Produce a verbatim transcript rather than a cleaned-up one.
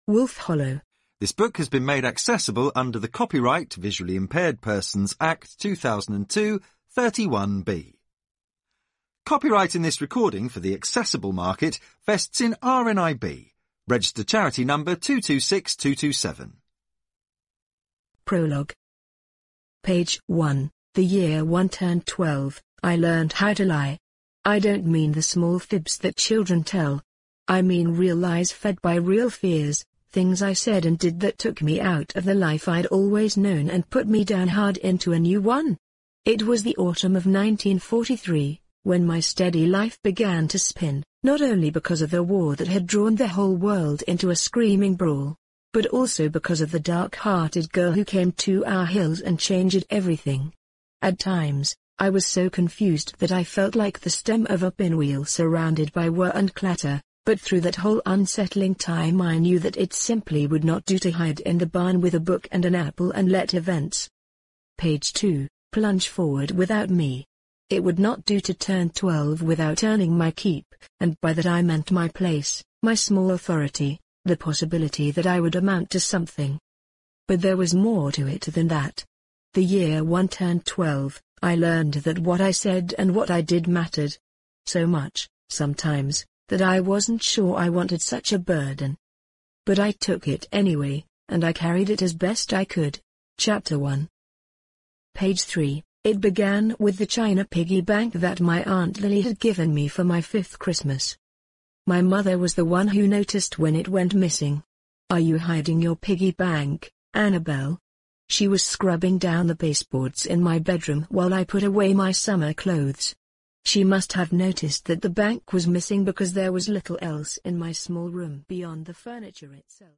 Wolf Hollow. This book has been made accessible under the Copyright Visually Impaired Persons Act two thousand two, thirty-one B. Copyright in this recording for the accessible market vests in R N I B, registered charity number two two six two two seven. Prologue. Page one. The year one turned twelve, I learned how to lie. I don't mean the small fibs that children tell. I mean real lies fed by real fears, things I said and did that took me out of the life I'd always known and put me down hard into a new one. It was the autumn of nineteen forty-three, when my steady life began to spin, not only because of the war that had drawn the whole world into a screaming brawl, but also because of the dark-hearted girl who came to our hills and changed everything. At times, I was so confused that I felt like the stem of a pinwheel surrounded by whir and clatter, but through that whole unsettling time I knew that it simply would not do to hide in the barn with a book and an apple and let events. Page two, plunge forward without me. It would not do to turn twelve without earning my keep, and by that I meant my place, my small authority, the possibility that I would amount to something. But there was more to it than that. The year one turned twelve, I learned that what I said and what I did mattered. So much, sometimes, that I wasn't sure I wanted such a burden. But I took it anyway, and I carried it as best I could. Chapter one. Page three. It began with the china piggy bank that my Aunt Lily had given me for my fifth Christmas. My mother was the one who noticed when it went missing. "Are you hiding your piggy bank, Annabelle?" She was scrubbing down the baseboards in my bedroom while I put away my summer clothes. She must have noticed that the bank was missing because there was little else in my small room beyond the furniture itself.